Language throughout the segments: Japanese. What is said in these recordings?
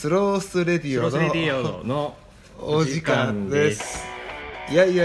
スロースレディオのお時間です。いや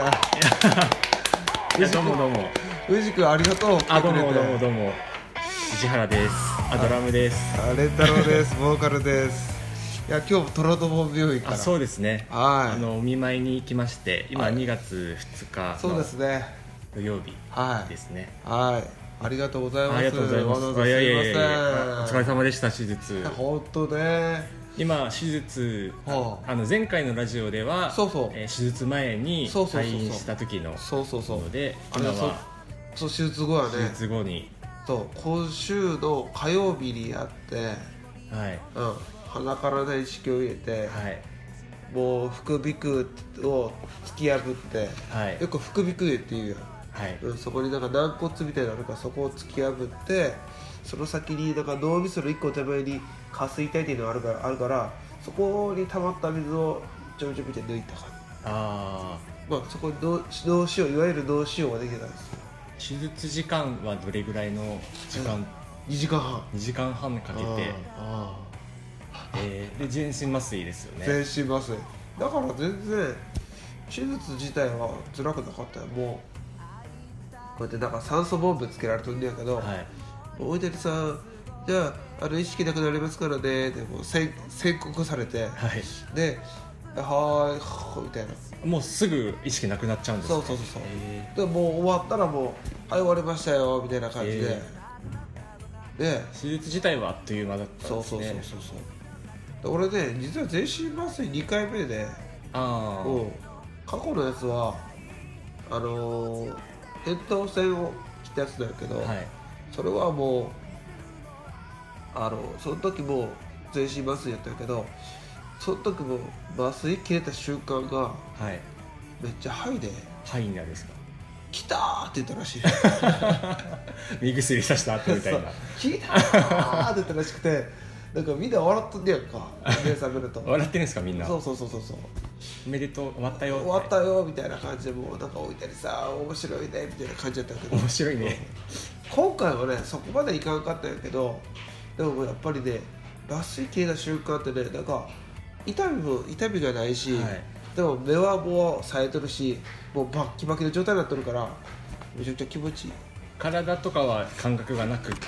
どうも宇治くんありがとう。 どうも藤原です。ドラムです。 レンタロウです。ボーカルです。いや今日トロトモ病院からそうですね。 はい、 お見舞いに行きまして、今2月2日そうですね、 土曜日ですね。 はいありがとうございます。 ありがとうございます。 すいません。 お疲れ様でした。手術本当ね、 今手術、前回のラジオでは手術前に退院した時のので、今は手術後はね、 手術後に今週の火曜日にやって、鼻からね意識を入れて、もう副鼻腔を突き破って、よく副鼻腔っていうやん、そこになんか軟骨みたいなのあるから、そこを突き破って、その先になんか脳みその1個手前に下垂体っていうのがあるから、そこに溜まった水をちょびちょびで抜いた感じ。そこに脳腫瘍、いわゆる脳腫瘍ができてたんですよ。 手術時間はどれぐらいの時間 ？2時間半。 2時間半かけて、で全身麻酔ですよね。 全身麻酔だから全然手術自体は辛くなかったよ。もうこうやってなんか酸素ボンベつけられてるんだけど、おいでりさんじゃあ意識なくなりますからねってもう宣告されて、ではーいみたいな、 もうすぐ意識なくなっちゃうんですか？ そうでもう終わったらもう終わりましたよみたいな感じで、で手術自体はあっという間だったんですね。 そう俺ね、実は全身麻酔2回目で、過去のやつは扁桃腺を切ったやつだけど、それはもうその時も全身麻酔やったけど、その時も麻酔切れた瞬間が、めっちゃハイで、 ハイになるんですか？ 来たーって言ったらしい目薬さした後みたいな来たーって言ったらしくて、なんかみんな笑っとんねやんか、目覚めると笑ってるんですかみんな？そうおめでとう、終わったよみたいな感じで、もうなんか置いたりさ、面白いねみたいな感じだったけど、 面白いね。 今回はねそこまでいかんかったんやけど、でもやっぱりね麻酔切れた瞬間ってね、なんか痛みがないし、でも目はもう冴えとるし、もうバッキバキの状態になってるから、めちゃくちゃ気持ちいい。 体とかは感覚がなくって、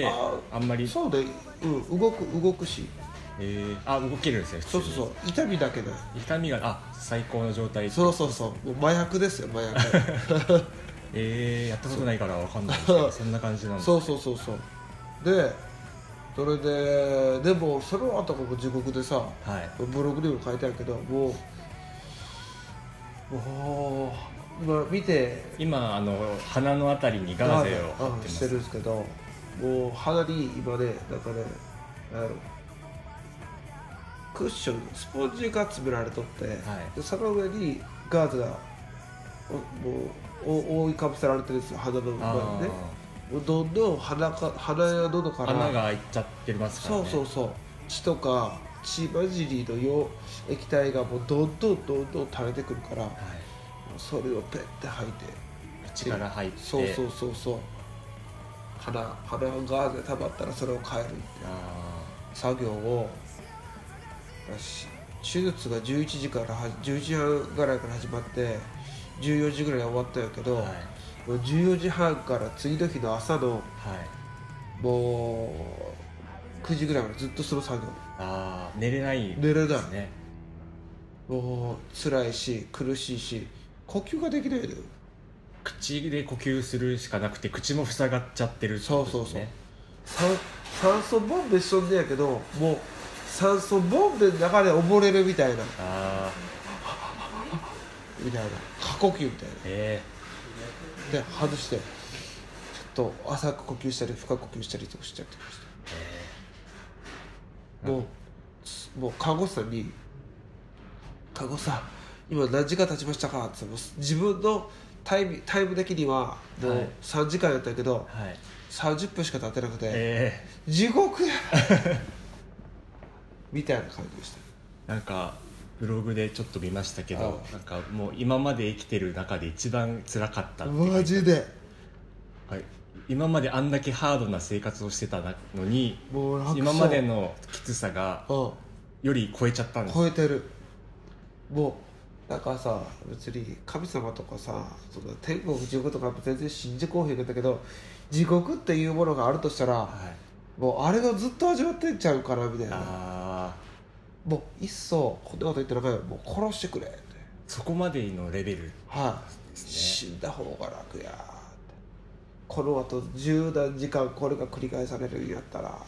あんまりそうで、動くし、 動けるんですね普通に。 そう痛みだけで、 痛みが最高の状態。 そうもう麻薬ですよ、麻薬やったことないから分かんないですけどそんな感じなんですね。 そうで、それでもその後も地獄でさ、ブログにも書いてあるけど、もう今見て、 今鼻のあたりにガーゼを貼ってます。 してるんですけど、もう鼻に今ね、なんかね、クッションスポンジが詰められとって、でその上にガーゼがもう覆いかぶせられてるんですよ、鼻の上にね。もうどんどん鼻や喉から穴が開いちゃってますからね。 血とか血混じりの液体がもうどんどん垂れてくるから、それをペッて吐いて、 口から入って、 鼻がガーゼ溜まったらそれを変えるって作業を、手術が11時半ぐらいから始まって14時ぐらいに終わったんやけど、もう14時半から次の日の朝の、もう9時ぐらいまでずっとその作業。 寝れないですね。 もう辛いし苦しいし、呼吸ができないのよ。 口で呼吸するしかなくて、口も塞がっちゃってるってことですね。 酸素ボンベしとんねやけど、もう酸素ボンベの中で溺れるみたいな、過呼吸みたいな、で外してちょっと浅く呼吸したり深く呼吸したりとかしちゃってました。もう看護師さんに「看護師さん今何時間経ちましたか?」って自分のタイム的にはもう3時間やったけど、30分しか経ってなくて、地獄やみたいな感じでした。 なんかブログでちょっと見ましたけど、なんかもう今まで生きてる中で一番辛かったって。 マジで、 今まであんだけハードな生活をしてたのに、今までのきつさがより超えちゃったんです。 超えてる。もうだからさ、別に神様とかさ、その天国地獄とか全然信じこうへんかったけど、地獄っていうものがあるとしたら、はい、もうあれがずっと味わってんちゃうかなみたいな。もういっそこんなこと言ってなかったらもう殺してくれって。 そこまでのレベル、 はい、死んだ方が楽やって。このあと10何時間これが繰り返されるんやったらって。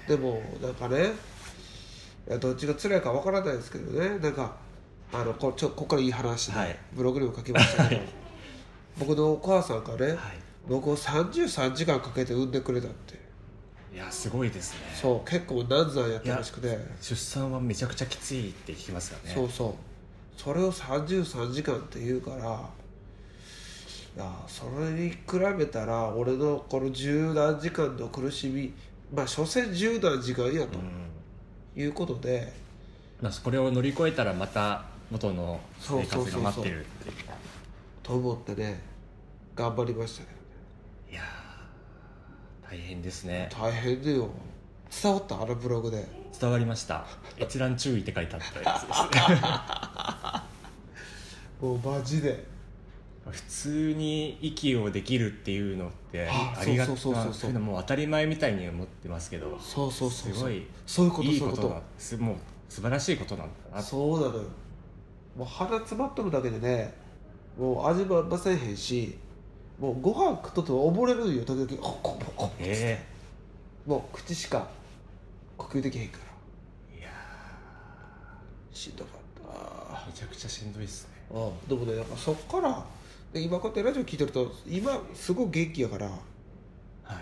でもなんかね、いやどっちが辛いかわからないですけどね、なんかここからいい話で、はい、ブログにも書きましたけど僕のお母さんがね、はい、僕を33時間かけて産んでくれたって。 いやすごいですね。 そう結構難産やったらしくて、 出産はめちゃくちゃきついって聞きますよね。 そうそう、それを33時間って言うから、いやそれに比べたら俺のこの十何時間の苦しみ、まあ所詮十何時間やと、いうことで、 これを乗り越えたらまた元の生活が待ってるっていうと思ってね、頑張りましたけどね。 いや大変ですね。 大変だよ。伝わった？あのブログで伝わりました。閲覧注意って書いてあったやつですねもうマジで普通に息をできるっていうのってありがたい、そういうのもう当たり前みたいに思ってますけど、 そうすごいそういうこと、 いいことだ、もう素晴らしいことなんだな。 そうなのよ。もう鼻詰まっとるだけでね、もう味もませんへんし、もうご飯食っとっても溺れるんよ時々。もう口しか呼吸できへんから。いやしんどかった。 めちゃくちゃしんどいっすね。 でもね、なんかそっからで今こうやってラジオ聞いてると今すごい元気やから、 はい、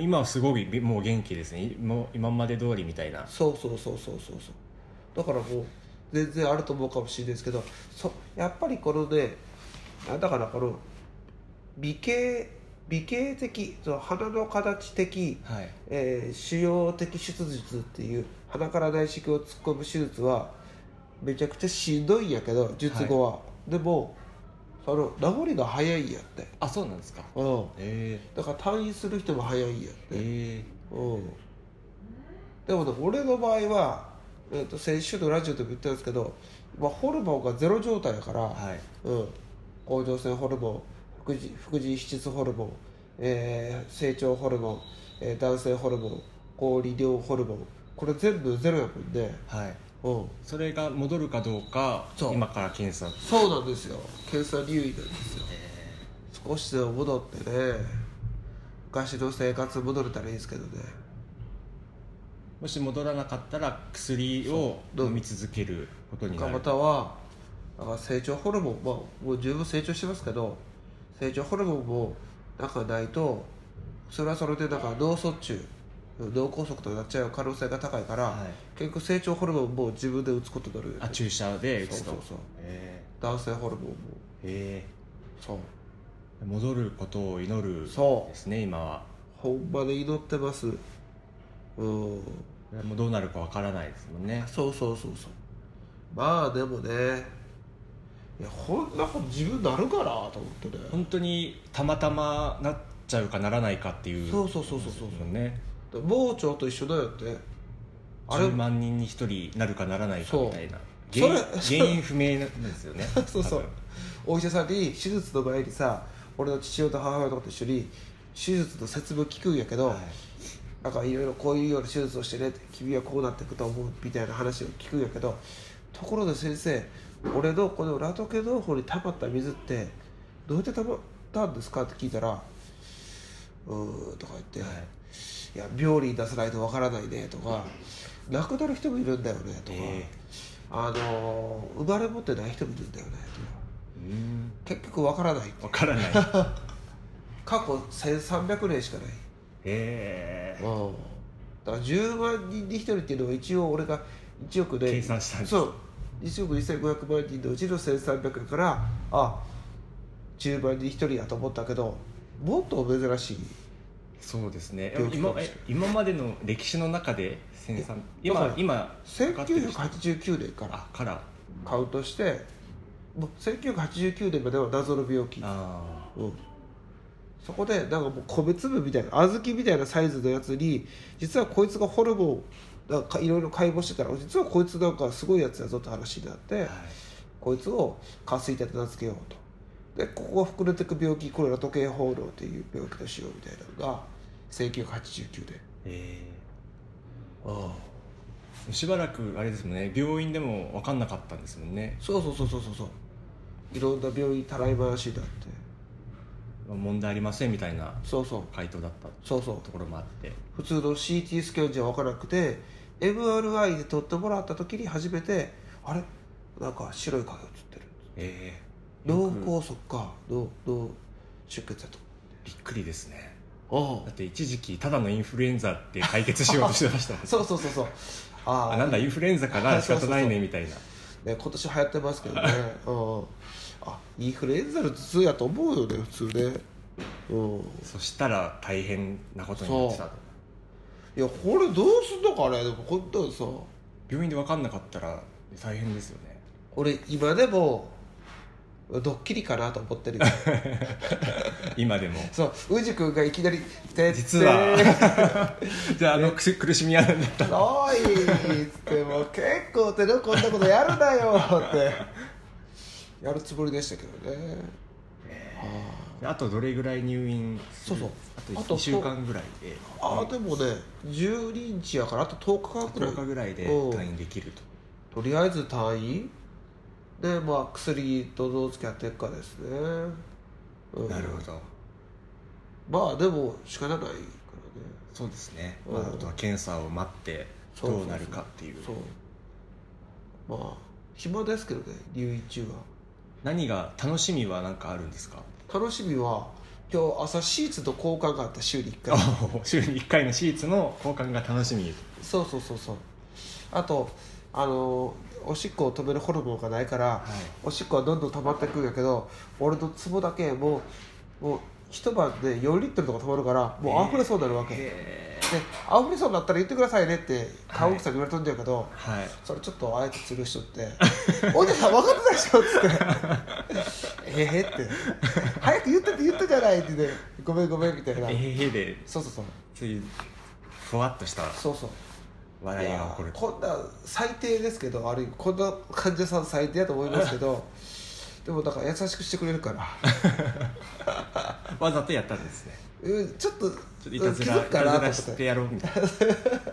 今はすごいもう元気ですね。もう今まで通りみたいな。 そうだからもう全然あると思うかもしれないですけど、やっぱりこのね、だからこの美形的、その鼻の形的、はい、腫瘍的手術っていう鼻から内視鏡を突っ込む手術はめちゃくちゃしんどいんやけど、術後は、はい、でもその治りが早いんやって。 あ、そうなんですか。 だから退院する人も早いんやって。でもね、俺の場合は、先週のラジオでも言ったんですけど、ホルモンがゼロ状態だから、はい、甲状腺ホルモン、副腎皮質ホルモン、成長ホルモン、男性ホルモン、高利尿ホルモン、これ全部ゼロやもんで、はい、 それが戻るかどうか今から検査。 そうなんですよ、検査入院なんですよ。少しでも戻ってね、昔の生活戻れたらいいですけどね。 もし戻らなかったら薬を飲み続けることになる。 または成長ホルモン、もう十分成長してますけど、成長ホルモンもなんかないと、それはそれでなんか脳卒中、脳梗塞となっちゃう可能性が高いから、はい、結構成長ホルモンも自分で打つことになる。 注射で打つと。そう男性ホルモンもそう戻ることを祈るですね。今はほんまで祈ってます。 もうどうなるかわからないですもんね。 そうまあでもね、いやこんなこと自分なるかなと思ってね。 本当にたまたまなっちゃうかならないかっていう。 そうね。盲腸と一緒だよね。 10万人に1人なるかならないかみたいな。原因不明なんですよねそうお医者さんに手術の前にさ、俺の父親と母親とかと一緒に手術の説明を聞くんやけど、はい、なんかいろいろこういうような手術をしてね、君はこうなっていくと思うみたいな話を聞くんやけど、ところで先生、俺のこのラトケ農法に溜まった水ってどうやって溜まったんですかって聞いたら、とか言って、はい、いや病理に出さないとわからないねとか、亡くなる人もいるんだよねとか、生まれ持ってない人もいるんだよねとか、結局わからない。過去1300年しかない。だから10万人に1人っていうのは一応俺が1億で計算したんです。 そう1億2500万人のうちの1300円から10万人1人やと思ったけど、もっと珍しい。 そうですね。今までの歴史の中で今 1989年からカウントして、もう1989年までは謎の病気。そこでなんかもう米粒みたいな小豆みたいなサイズのやつに、実はこいつがホルモンだからいろいろ解剖してたら実はこいつなんかすごいやつだぞって話になって、はい、こいつを下垂体と名付けようと。でここが膨れていく病気、これら時計放浪っていう病気としようみたいなのが1989で。 しばらくあれですもんね、病院でも分かんなかったんですもんね。 そういろんな病院たらい回しになって問題ありませんみたいな回答だったところもあって、 普通の CT スキャンじゃ分からなくて MRI で撮ってもらった時に初めてあれなんか白い影が映ってる、脳梗塞か脳出血だと。 びっくりですね。だって一時期ただのインフルエンザって解決しようとしてましたそうなんだインフルエンザかな、仕方ないねみたいなね、今年流行ってますけどねインフルエンザの頭痛やと思うよね普通ね。 そしたら大変なことになってたと。 いやこれどうすんのかね。でも本当にさ病院で分かんなかったら大変ですよね。 俺今でもドッキリかなと思ってるよ今でも。 そう宇治君がいきなり実はじゃあ苦しみあるんだったらおいっつっても結構手のこんなことやるなよってやるつもりでしたけどね。 あとどれぐらい入院する？あと1週間ぐらいで。 でもね12日やからあと10日ぐらいで退院できると。とりあえず退院で、薬とどう付き合っていくかですね。 なるほど。 でも仕方ないからね。 そうですね。あとは検査を待ってどうなるかっていう。 暇ですけどね入院中は。 何が楽しみは何かあるんですか？ 楽しみは今日朝シーツと交換があった週に1回週に1回のシーツの交換が楽しみ。 そうあとおしっこを止めるホルモンがないから、おしっこはどんどん溜まってくるんやけど俺のツボだけもう一晩で4リットルとか溜まるからもう溢れそうになるわけ、で溢れそうになったら言ってくださいねって看護婦さんに言われとんじゃけど、それちょっとあえてする人っておじさん分かってたでしょっつってって早く言ってじゃないってね、ごめんみたいなでそうついふわっとした笑いが起こる。 こんな最低ですけど、ある意味こんな患者さん最低だと思いますけどでもだから優しくしてくれるからわざとやったんですね。 ちょっといたずらしてやろうみたいな気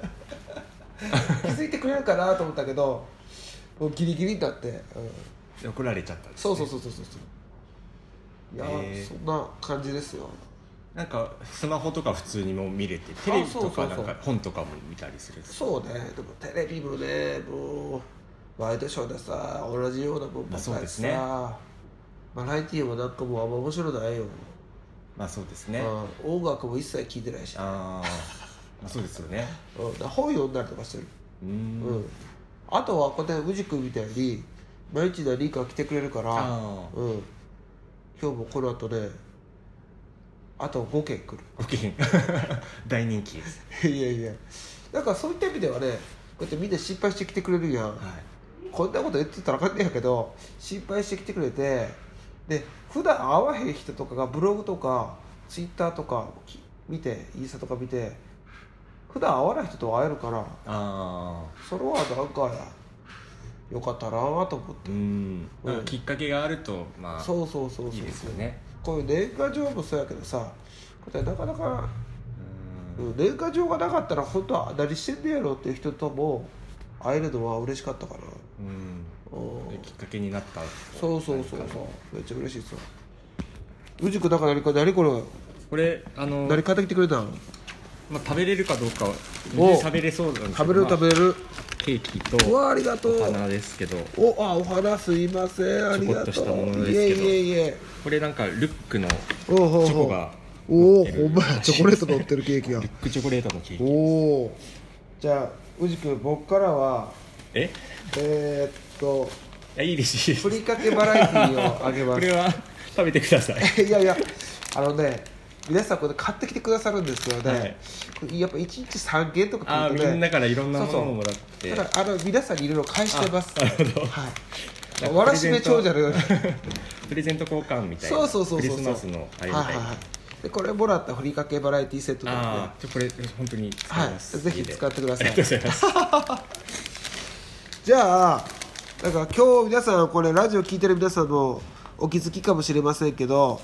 づいてくれるかなと思ったけどもうギリギリになって、 怒られちゃったんですね。 そういや、そんな感じですよ。 なんかスマホとか普通にも見れて、テレビとかなんか本とかも見たりする。 そうね。でもテレビもねもうワイドショーでさ同じようなもんばっかりさ、バラエティーもなんかもうあんま面白ないよ。 そうですね。 音楽も一切聴いてないし。 そうですよね。 本読んだりとかしてる。あとはこうやって宇治君みたいに毎日何か来てくれるから、今日もこの後ねあと5件来る。 5件大人気です。 いやだからそういった意味ではねこうやってみんな心配してきてくれるやん、こんなこと言ってたらあかんねやけど心配してきてくれて、で普段会わへん人とかがブログとかツイッターとか見てインスタとか見て普段会わない人と会えるから、それはなんかよかったなと思って。 きっかけがあるとそういいですよね。 こういう年賀状もそうやけどさ、これなかなか年賀状がなかったら本当は何してんねやろっていう人とも会えるのは嬉しかったかな。 きっかけになった。 そうめっちゃ嬉しいですよ。宇治君だから何これ何買ってきてくれたの？ 食べれるかどうかは食べれそうなんですけど、食べれるケーキとありがとうお花ですけど、 お花すいません、ありがとう。 ちょこっとしたものですけど、これなんかルックのチョコがほんまや、チョコレート乗ってるケーキや。 ルックチョコレートのケーキ。 じゃあ宇治君僕からはいいですふりかけバラエティーをあげます。 これは食べてください。 いや皆さんこれ買ってきてくださるんですよね、やっぱ1日3件とか来るとね、みんなからいろんなものをもらって、 ただ皆さんにいろいろ返してます。なるほど。わらしべ長者のようにプレゼント交換みたいな。 そうクリスマスのあれみたいな。 でこれもらったふりかけバラエティセットなんで、 これ本当に使います、 ぜひ使ってください。 ありがとうございますじゃあだから今日皆さんこれラジオ聞いてる皆さんもお気づきかもしれませんけど、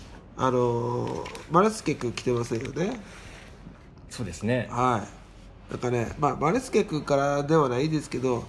マルスケ君来てませんよね。 そうですね。 はい。なんかね、マルスケ君からではないですけど、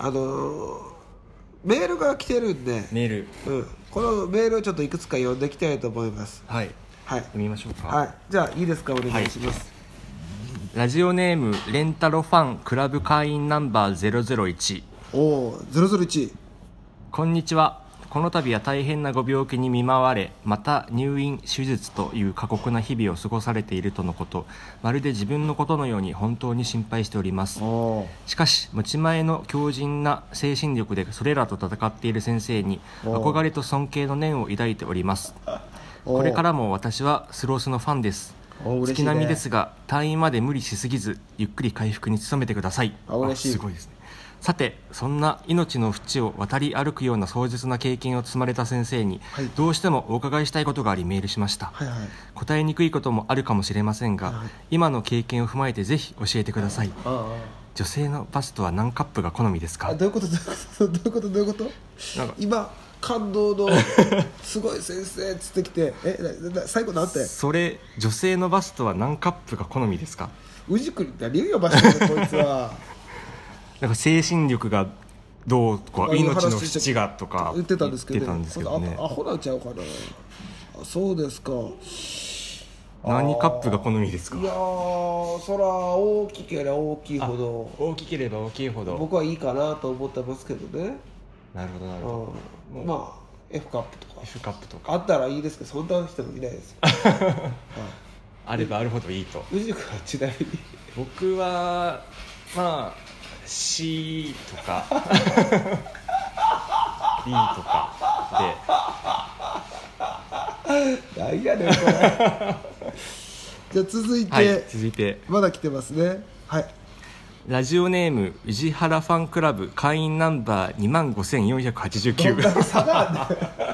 メールが来てるんで、 メール、 このメールをちょっといくつか読んでいきたいと思います。 はい。読みましょうか。 はい。じゃあいいですか、お願いします。 ラジオネームレンタロファンクラブ会員ナンバー001。 001。 こんにちは。この度は大変なご病気に見舞われ、また入院手術という過酷な日々を過ごされているとのこと。まるで自分のことのように本当に心配しております。しかし持ち前の強靭な精神力でそれらと戦っている先生に憧れと尊敬の念を抱いております。これからも私はスロースのファンです。月並みですが退院まで無理しすぎずゆっくり回復に努めてください。すごいですね。さて、そんな命の淵を渡り歩くような壮絶な経験を積まれた先生に、どうしてもお伺いしたいことがありメールしました。答えにくいこともあるかもしれませんが、今の経験を踏まえてぜひ教えてください。女性のバストは何カップが好みですか？ どういうことなんか今感動のすごい先生つってきて最後なんてそれ女性のバストは何カップが好みですか？ うじくり何言うよバストでこいつはなんか精神力がどうとか命の淵がとか言ってたんですけどね。 アホなんちゃうかな。そうですか。 何カップが好みですか？ いやそら大きければ大きいほど僕はいいかなと思ってますけどね。 なるほど。F カップとかあったらいいですけど、そんな人もいないです。 あればあるほどいいと。 宇治君はちなみに僕はC とか B とかで何やねんこれじゃあ続いて、まだ来てますね。はい。 ラジオネーム宇治原ファンクラブ会員ナンバー25,489。 どんだけ差があんねん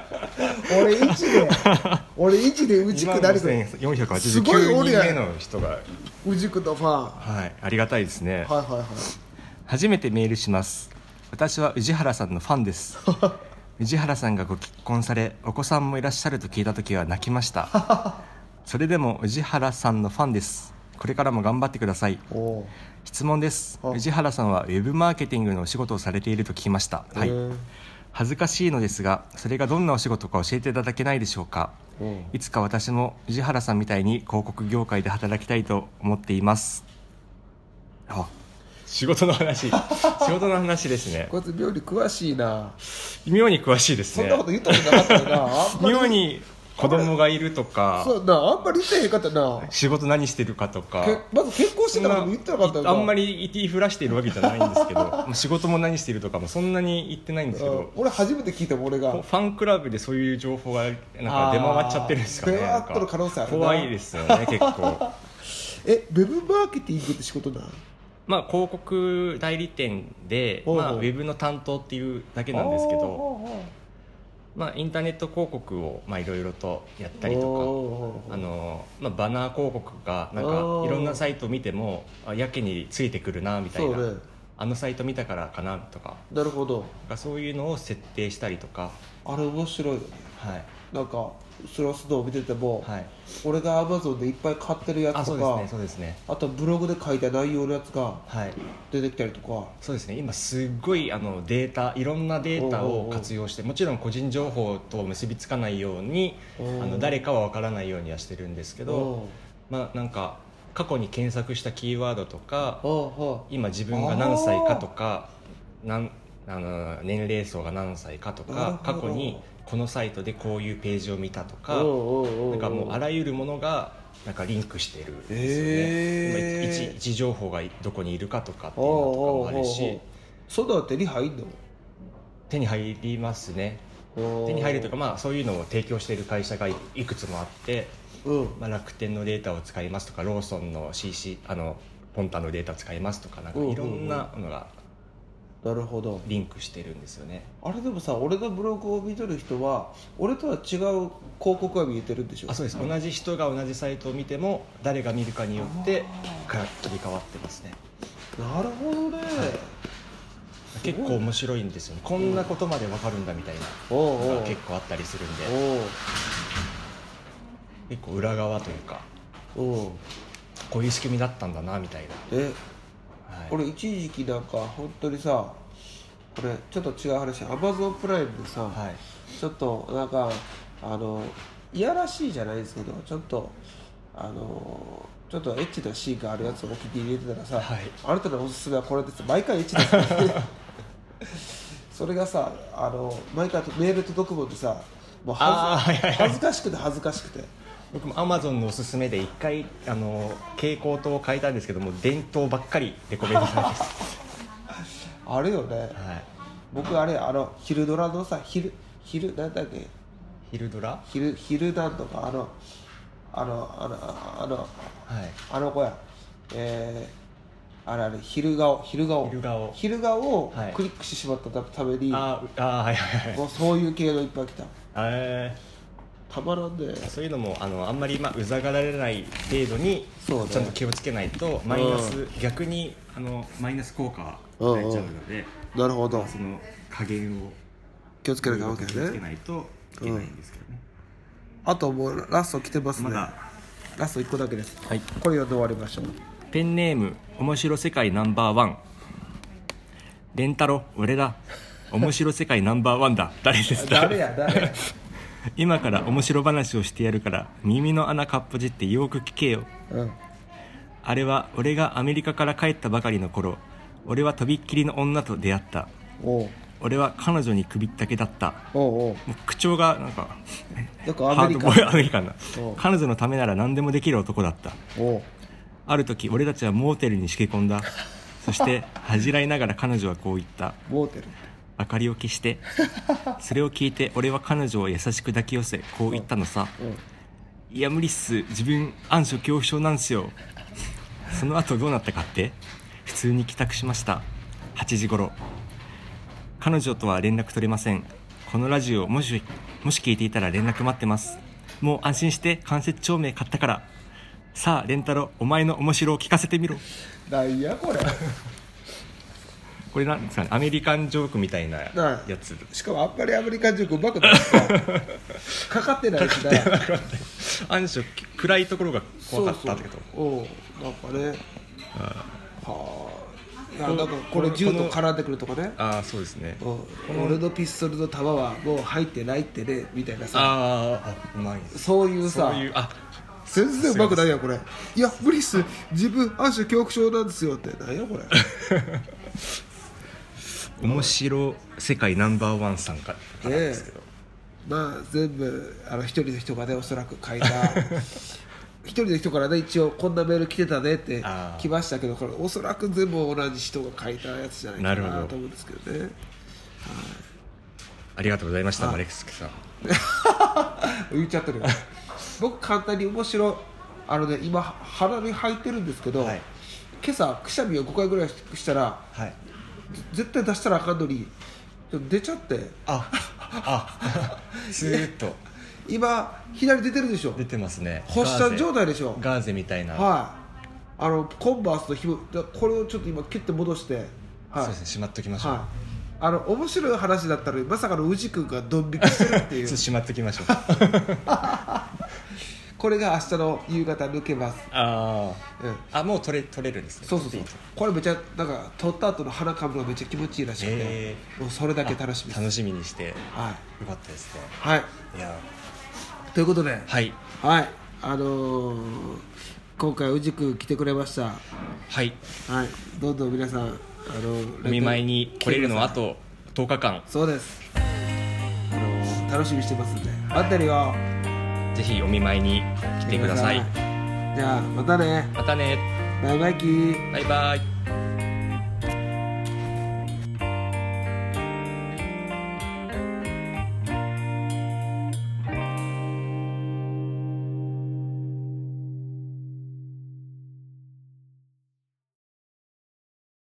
俺1で宇治くなり 25,489人目の人が宇治くのファン。 はい、ありがたいですね。 はい初めてメールします。私は宇治原さんのファンです宇治原さんがご結婚されお子さんもいらっしゃると聞いた時は泣きましたそれでも宇治原さんのファンです。これからも頑張ってください。質問です。宇治原さんはウェブマーケティングのお仕事をされていると聞きました。はい。恥ずかしいのですがそれがどんなお仕事か教えていただけないでしょうか。いつか私も宇治原さんみたいに広告業界で働きたいと思っています。仕事の話ですね。 こいつ妙に詳しいな。 妙に詳しいですね。 そんなこと言ったことなかったよな妙に子供がいるとかそうな、あんまり言ってへんかったな。 仕事何してるかとかまず結婚してたことも言ってなかったよな。 あんまり言いふらしているわけじゃないんですけど仕事も何しているとかもそんなに言ってないんですけど、 俺初めて聞いたもん。俺がファンクラブでそういう情報がなんか出回っちゃってるんですかね。 出回っとる可能性あるな。 怖いですよね結構ウェブマーケティングって仕事な広告代理店で、ウェブの担当っていうだけなんですけど、インターネット広告をいろいろとやったりとか、バナー広告がなんかいろんなサイトを見てもやけについてくるなみたいな、あのサイト見たからかなとか、 なるほど、 そういうのを設定したりとか。 あれ面白いよね。 はい。 なんかスロースドを見てても、俺が Amazon でいっぱい買ってるやつとか、あとブログで書いた内容のやつが出てきたりとか、 そうですね。今すごいデータ、いろんなデータを活用して、もちろん個人情報と結びつかないように誰かは分からないようにはしてるんですけど、なんか過去に検索したキーワードとか、今自分が何歳かとか、年齢層が何歳かとか、過去にこのサイトでこういうページを見たとか、なんかもうあらゆるものがなんかリンクしてるんですよね。位置情報がどこにいるかとかっていうのとかもあるし、 そんなの手に入るの？ 手に入りますね。手に入るというか、そういうのを提供している会社がいくつもあって、楽天のデータを使いますとか、ローソンの CC ポンタのデータを使いますとか、なんかいろんなのがなるほど、 リンクしてるんですよね。 あれでもさ、俺のブログを見てる人は俺とは違う広告が見えてるんでしょ。 そうです。同じ人が同じサイトを見ても誰が見るかによってガラッと変わってますね。 なるほどね、 結構面白いんですよね。こんなことまで分かるんだみたいなのが結構あったりするんで、結構裏側というか、こういう仕組みだったんだなみたいな。 俺一時期なんか本当にさ、これちょっと違う話、Amazon プライムでさ、ちょっとなんかいやらしいじゃないですけど、ちょっとエッチなシーンがあるやつをお気に入り入れてたらさ、あなたのおすすめはこれです、毎回エッチですねそれがさ、毎回メール届くもんでさ、もう恥ずかしくて僕も Amazon のおすすめで一回蛍光灯を変えたんですけども、電灯ばっかりレコメントされてあれよね、僕あれ昼ドラのさ、昼なんだっけ、 昼ドラ、 昼なんとかあの子や、昼顔をクリックしてしまったために、もうそういう系のいっぱい来た。たまらんで、 そういうのもあんまりうざがられない程度にちゃんと気をつけないと、マイナス、逆にマイナス効果が出ちゃうので、 なるほど、 その加減を気をつけないといけないといけないんですけどね。あともうラスト来てますね。ラスト1個だけです、これ読んで終わりましょう。 ペンネーム面白世界ナンバーワン、レンタロ俺だ、面白世界ナンバーワンだ誰ですか誰や今から面白話をしてやるから耳の穴かっぽじってよく聞けよ、あれは俺がアメリカから帰ったばかりの頃、俺はとびっきりの女と出会った。俺は彼女に首ったけだった。もう口調がなんかアメリカンな。彼女のためなら何でもできる男だった。ある時俺たちはモーテルにしけ込んだ。そして恥じらいながら彼女はこう言った。 モーテル、 明かりを消して。それを聞いて俺は彼女を優しく抱き寄せこう言ったのさ、いや無理っす、自分暗所恐怖症なんすよ。その後どうなったかって、普通に帰宅しました。8時頃。彼女とは連絡取れません。このラジオもし聞いていたら連絡待ってます。もう安心して間接照明買ったから。さあレンタロお前の面白を聞かせてみろ。 なんやこれこれなんですかね、アメリカンジョークみたいなやつ。 しかもあんまりアメリカンジョークうまくないかかってないしな。 暗所暗いところが怖かったけど、 なんかね、なんかこれ銃と絡んでくるとかね。 そうですね。 俺のピストルの弾はもう入ってないってねみたいなさ、 うまい。 そういうさ、全然うまくないやこれ。いや無理っす、自分暗所恐怖症なんですよって。なんやこれ面白世界ナンバーワンさんからですけど、 全部一人の人がねおそらく書いた一人の人からね一応こんなメール来てたねって来ましたけど、これおそらく全部同じ人が書いたやつじゃないかなと思うんですけどね。 ありがとうございました、マレックスさん言っちゃってる僕簡単に面白今鼻に入ってるんですけど、今朝くしゃみを5回ぐらいしたら、絶対出したらあかんのに出ちゃって、 スーッと今左出てるでしょ。 出てますね。 発射状態でしょ。 ガーゼみたいな。 コンバースの紐、これをちょっと今キュッて戻して、 そうですね、しまっときましょう。 面白い話だったらまさかの宇治君がドン引きしてるっていうしまっときましょうこれが明日の夕方抜けます。 もう取れるんですね。 そうこれめちゃなんか取った後の鼻かむのがめっちゃ気持ちいいらしくて、もうそれだけ楽しみです。 楽しみにして、よかったですね。いやということで、今回宇治君来てくれました。どんどん皆さんお見舞いに来れるのはあと10日間。 そうです。楽しみにしてますんで待ってるよ。 ぜひお見舞いに来てください。 じゃあまたね。 バイバイキー。バイバイ。